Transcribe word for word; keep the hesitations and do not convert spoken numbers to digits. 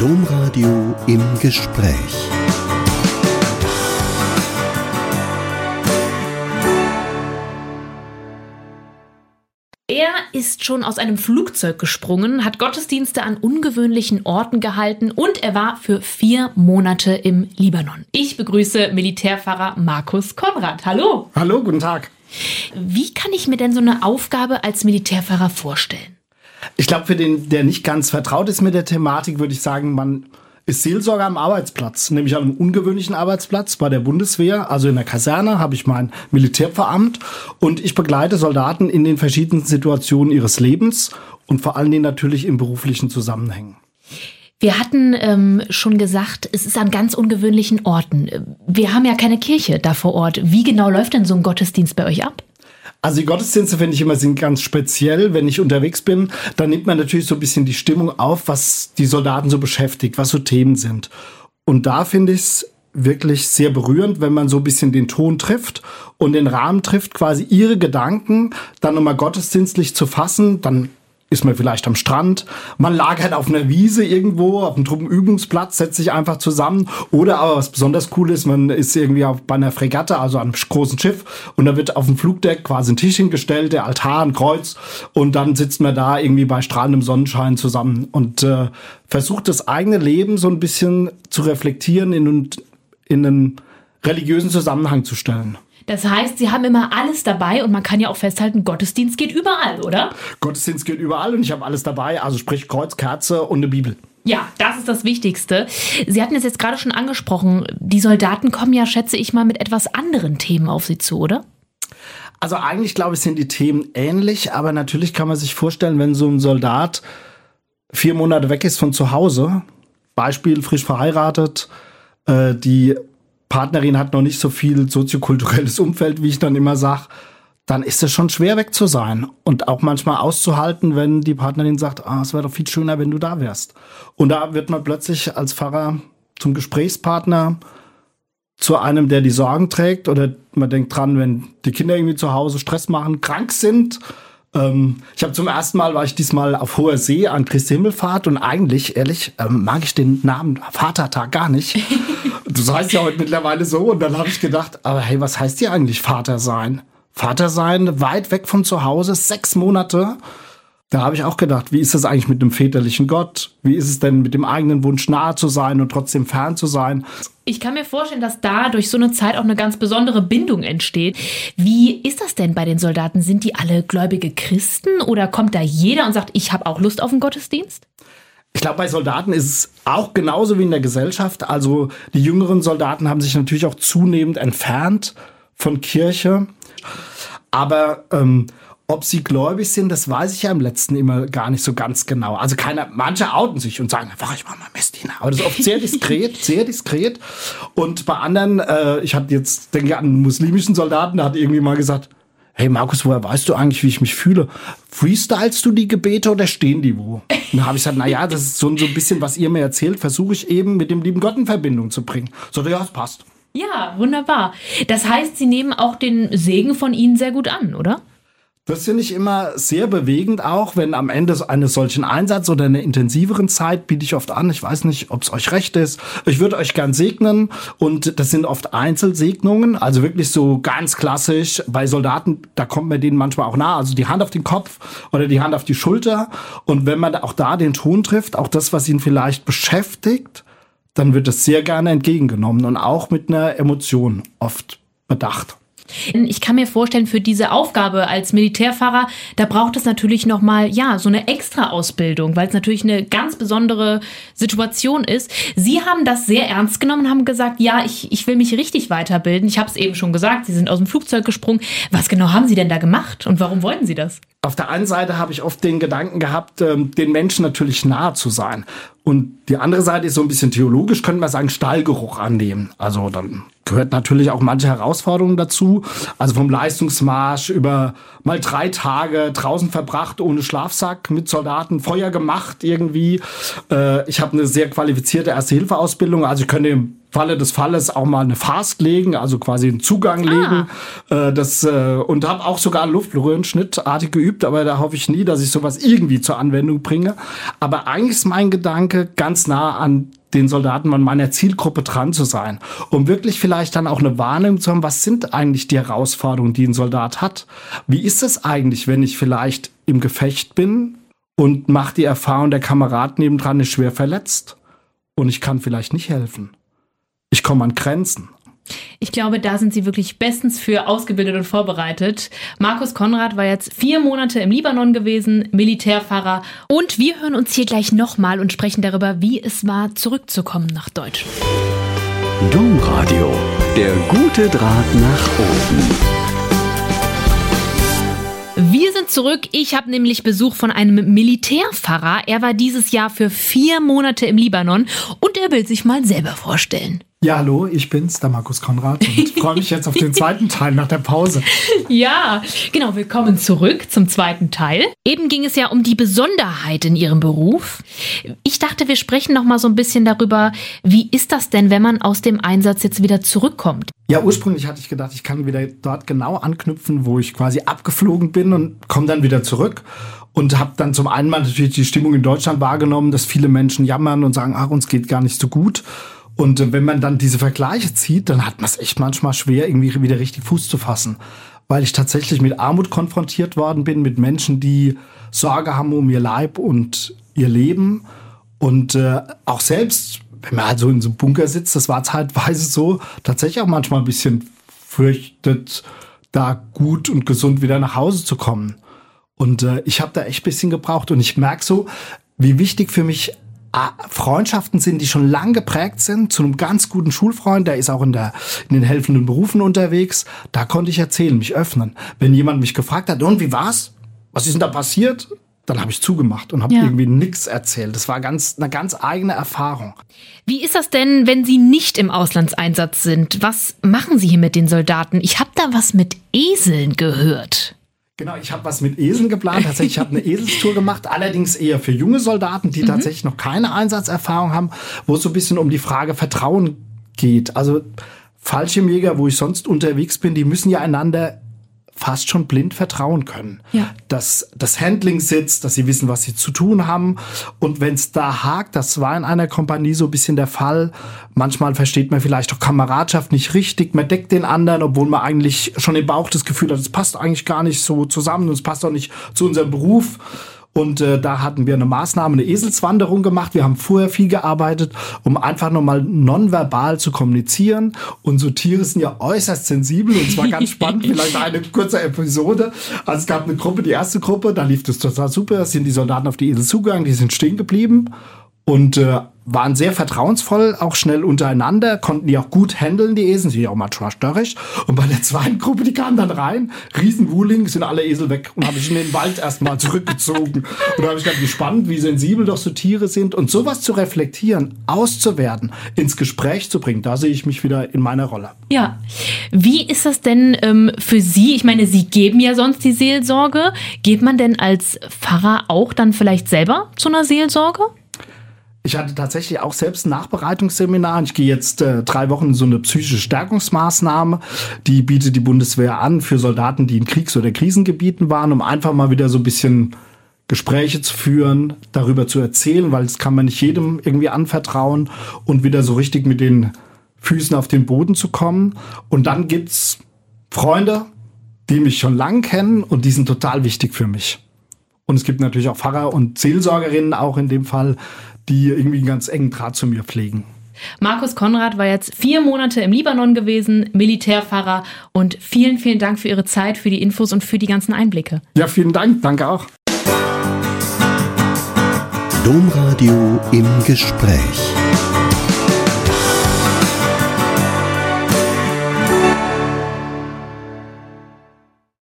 Domradio im Gespräch. Er ist schon aus einem Flugzeug gesprungen, hat Gottesdienste an ungewöhnlichen Orten gehalten und er war für vier Monate im Libanon. Ich begrüße Militärpfarrer Markus Konrad. Hallo. Hallo, guten Tag. Wie kann ich mir denn so eine Aufgabe als Militärpfarrer vorstellen? Ich glaube, für den, der nicht ganz vertraut ist mit der Thematik, würde ich sagen, man ist Seelsorger am Arbeitsplatz, nämlich an einem ungewöhnlichen Arbeitsplatz bei der Bundeswehr, also in der Kaserne habe ich mein Militärpfarramt und ich begleite Soldaten in den verschiedenen Situationen ihres Lebens und vor allen Dingen natürlich in beruflichen Zusammenhängen. Wir hatten ähm, schon gesagt, es ist an ganz ungewöhnlichen Orten. Wir haben ja keine Kirche da vor Ort. Wie genau läuft denn so ein Gottesdienst bei euch ab? Also die Gottesdienste, finde ich immer, sind ganz speziell. Wenn ich unterwegs bin, dann nimmt man natürlich so ein bisschen die Stimmung auf, was die Soldaten so beschäftigt, was so Themen sind. Und da finde ich es wirklich sehr berührend, wenn man so ein bisschen den Ton trifft und den Rahmen trifft, quasi ihre Gedanken dann nochmal gottesdienstlich zu fassen. Dann ist man vielleicht am Strand, man lagert auf einer Wiese irgendwo, auf einem Truppenübungsplatz, setzt sich einfach zusammen. Oder aber was besonders cool ist, man ist irgendwie auf, bei einer Fregatte, also einem großen Schiff, und da wird auf dem Flugdeck quasi ein Tisch hingestellt, der Altar, ein Kreuz, und dann sitzt man da irgendwie bei strahlendem Sonnenschein zusammen und äh, versucht das eigene Leben so ein bisschen zu reflektieren, in, in einen religiösen Zusammenhang zu stellen. Das heißt, Sie haben immer alles dabei und man kann ja auch festhalten, Gottesdienst geht überall, oder? Gottesdienst geht überall und ich habe alles dabei, also sprich Kreuz, Kerze und eine Bibel. Ja, das ist das Wichtigste. Sie hatten es jetzt gerade schon angesprochen, die Soldaten kommen ja, schätze ich mal, mit etwas anderen Themen auf Sie zu, oder? Also eigentlich, glaube ich, sind die Themen ähnlich, aber natürlich kann man sich vorstellen, wenn so ein Soldat vier Monate weg ist von zu Hause, Beispiel frisch verheiratet, äh, die Partnerin hat noch nicht so viel soziokulturelles Umfeld, wie ich dann immer sage, dann ist es schon schwer weg zu sein und auch manchmal auszuhalten, wenn die Partnerin sagt, ah, es wäre doch viel schöner, wenn du da wärst. Und da wird man plötzlich als Pfarrer zum Gesprächspartner, zu einem, der die Sorgen trägt, oder man denkt dran, wenn die Kinder irgendwie zu Hause Stress machen, krank sind. Ähm, ich habe zum ersten Mal, war ich diesmal auf hoher See an Christi Himmelfahrt und eigentlich, ehrlich, ähm, mag ich den Namen Vatertag gar nicht. Das heißt ja heute mittlerweile so. Und dann habe ich gedacht, aber hey, was heißt hier eigentlich Vater sein? Vater sein, weit weg von zu Hause, sechs Monate. Da habe ich auch gedacht, wie ist das eigentlich mit dem väterlichen Gott? Wie ist es denn mit dem eigenen Wunsch, nahe zu sein und trotzdem fern zu sein? Ich kann mir vorstellen, dass da durch so eine Zeit auch eine ganz besondere Bindung entsteht. Wie ist das denn bei den Soldaten? Sind die alle gläubige Christen oder kommt da jeder und sagt, ich habe auch Lust auf einen Gottesdienst? Ich glaube, bei Soldaten ist es auch genauso wie in der Gesellschaft. Also die jüngeren Soldaten haben sich natürlich auch zunehmend entfernt von Kirche. Aber ähm, ob sie gläubig sind, das weiß ich ja im Letzten immer gar nicht so ganz genau. Also keiner, manche outen sich und sagen, ach, ich mach mal Messdiener. Aber das ist oft sehr diskret, sehr diskret. Und bei anderen, äh, ich hatte jetzt, denke ich an einen muslimischen Soldaten, der hat irgendwie mal gesagt, hey Markus, woher weißt du eigentlich, wie ich mich fühle? Freestylst du die Gebete oder stehen die wo? Und da habe ich gesagt, na ja, das ist so, so ein bisschen, was ihr mir erzählt, versuche ich eben mit dem lieben Gott in Verbindung zu bringen. So, ja, das passt. Ja, wunderbar. Das heißt, Sie nehmen auch den Segen von Ihnen sehr gut an, oder? Das finde ich immer sehr bewegend, auch wenn am Ende eines solchen Einsatzes oder einer intensiveren Zeit biete ich oft an, ich weiß nicht, ob es euch recht ist, ich würde euch gern segnen und das sind oft Einzelsegnungen, also wirklich so ganz klassisch, bei Soldaten, da kommt man denen manchmal auch nah, also die Hand auf den Kopf oder die Hand auf die Schulter und wenn man auch da den Ton trifft, auch das, was ihn vielleicht beschäftigt, dann wird es sehr gerne entgegengenommen und auch mit einer Emotion oft bedacht. Ich kann mir vorstellen, für diese Aufgabe als Militärpfarrer, da braucht es natürlich nochmal, ja, so eine extra Ausbildung, weil es natürlich eine ganz besondere Situation ist. Sie haben das sehr ernst genommen und haben gesagt, ja, ich, ich will mich richtig weiterbilden. Ich habe es eben schon gesagt, Sie sind aus dem Flugzeug gesprungen. Was genau haben Sie denn da gemacht und warum wollten Sie das? Auf der einen Seite habe ich oft den Gedanken gehabt, den Menschen natürlich nahe zu sein. Und die andere Seite ist so ein bisschen theologisch, könnte man sagen, Stallgeruch annehmen. Also dann gehört natürlich auch manche Herausforderungen dazu. Also vom Leistungsmarsch über mal drei Tage draußen verbracht ohne Schlafsack mit Soldaten, Feuer gemacht irgendwie. Äh, ich habe eine sehr qualifizierte Erste-Hilfe-Ausbildung. Also ich könnte im Falle des Falles auch mal eine Fast legen, also quasi einen Zugang legen. Ah. Äh, das, äh, und habe auch sogar Luftröhrenschnittartig geübt, aber da hoffe ich nie, dass ich sowas irgendwie zur Anwendung bringe. Aber eigentlich ist mein Gedanke, Gedanke, ganz nah an den Soldaten, an meiner Zielgruppe dran zu sein, um wirklich vielleicht dann auch eine Wahrnehmung zu haben, was sind eigentlich die Herausforderungen, die ein Soldat hat? Wie ist es eigentlich, wenn ich vielleicht im Gefecht bin und mache die Erfahrung, der Kamerad nebendran ist schwer verletzt und ich kann vielleicht nicht helfen? Ich komme an Grenzen. Ich glaube, da sind Sie wirklich bestens für ausgebildet und vorbereitet. Markus Konrad war jetzt vier Monate im Libanon gewesen, Militärpfarrer. Und wir hören uns hier gleich nochmal und sprechen darüber, wie es war, zurückzukommen nach Deutschland. Domradio, der gute Draht nach oben. Wir sind zurück. Ich habe nämlich Besuch von einem Militärpfarrer. Er war dieses Jahr für vier Monate im Libanon und er will sich mal selber vorstellen. Ja, hallo, ich bin's, der Markus Konrad und freue mich jetzt auf den zweiten Teil nach der Pause. Ja, genau, willkommen zurück zum zweiten Teil. Eben ging es ja um die Besonderheit in Ihrem Beruf. Ich dachte, wir sprechen noch mal so ein bisschen darüber, wie ist das denn, wenn man aus dem Einsatz jetzt wieder zurückkommt? Ja, ursprünglich hatte ich gedacht, ich kann wieder dort genau anknüpfen, wo ich quasi abgeflogen bin und komme dann wieder zurück. Und habe dann zum einen mal natürlich die Stimmung in Deutschland wahrgenommen, dass viele Menschen jammern und sagen, ach, uns geht gar nicht so gut. Und wenn man dann diese Vergleiche zieht, dann hat man es echt manchmal schwer, irgendwie wieder richtig Fuß zu fassen. Weil ich tatsächlich mit Armut konfrontiert worden bin, mit Menschen, die Sorge haben um ihr Leib und ihr Leben. Und äh, auch selbst, wenn man halt so in so einem Bunker sitzt, das war zeitweise so, tatsächlich auch manchmal ein bisschen fürchtet, da gut und gesund wieder nach Hause zu kommen. Und äh, ich habe da echt ein bisschen gebraucht. Und ich merke so, wie wichtig für mich Freundschaften sind, die schon lang geprägt sind, zu einem ganz guten Schulfreund, der ist auch in der in den helfenden Berufen unterwegs. Da konnte ich erzählen, mich öffnen. Wenn jemand mich gefragt hat, und wie war's? Was ist denn da passiert? Dann habe ich zugemacht und habe ja. irgendwie nichts erzählt. Das war ganz eine ganz eigene Erfahrung. Wie ist das denn, wenn Sie nicht im Auslandseinsatz sind? Was machen Sie hier mit den Soldaten? Ich habe da was mit Eseln gehört. Genau, ich habe was mit Eseln geplant. Tatsächlich, ich habe eine Eselstour gemacht, allerdings eher für junge Soldaten, die mhm. tatsächlich noch keine Einsatzerfahrung haben, wo es so ein bisschen um die Frage Vertrauen geht. Also Fallschirmjäger, wo ich sonst unterwegs bin, die müssen ja einander fast schon blind vertrauen können. Ja. Dass das Handling sitzt, dass sie wissen, was sie zu tun haben. Und wenn es da hakt, das war in einer Kompanie so ein bisschen der Fall. Manchmal versteht man vielleicht auch Kameradschaft nicht richtig. Man deckt den anderen, obwohl man eigentlich schon im Bauch das Gefühl hat, es passt eigentlich gar nicht so zusammen und es passt auch nicht zu unserem Beruf. Und äh, da hatten wir eine Maßnahme, eine Eselswanderung gemacht. Wir haben vorher viel gearbeitet, um einfach nochmal nonverbal zu kommunizieren. Und so Tiere sind ja äußerst sensibel. Und es war ganz spannend, vielleicht eine kurze Episode. Also es gab eine Gruppe, die erste Gruppe, da lief das total super. Da sind die Soldaten auf die Esel zugegangen, die sind stehen geblieben. Und äh, waren sehr vertrauensvoll, auch schnell untereinander, konnten die auch gut handeln, die Esel, sind ja auch manchmal störrisch. Und bei der zweiten Gruppe, die kamen dann rein, Riesenwuling, sind alle Esel weg und habe ich in den Wald erstmal zurückgezogen. Und da habe ich gedacht, wie spannend, wie sensibel doch so Tiere sind. Und sowas zu reflektieren, auszuwerten, ins Gespräch zu bringen, da sehe ich mich wieder in meiner Rolle. Ja, wie ist das denn ähm, für Sie? Ich meine, Sie geben ja sonst die Seelsorge. Geht man denn als Pfarrer auch dann vielleicht selber zu einer Seelsorge? Ich hatte tatsächlich auch selbst ein Nachbereitungsseminar. Ich gehe jetzt äh, drei Wochen in so eine psychische Stärkungsmaßnahme. Die bietet die Bundeswehr an für Soldaten, die in Kriegs- oder Krisengebieten waren, um einfach mal wieder so ein bisschen Gespräche zu führen, darüber zu erzählen, weil das kann man nicht jedem irgendwie anvertrauen und wieder so richtig mit den Füßen auf den Boden zu kommen. Und dann gibt's Freunde, die mich schon lang kennen und die sind total wichtig für mich. Und es gibt natürlich auch Pfarrer und Seelsorgerinnen auch in dem Fall, die irgendwie einen ganz engen Draht zu mir pflegen. Markus Konrad war jetzt vier Monate im Libanon gewesen, Militärpfarrer. Und vielen, vielen Dank für Ihre Zeit, für die Infos und für die ganzen Einblicke. Ja, vielen Dank. Danke auch. Domradio im Gespräch.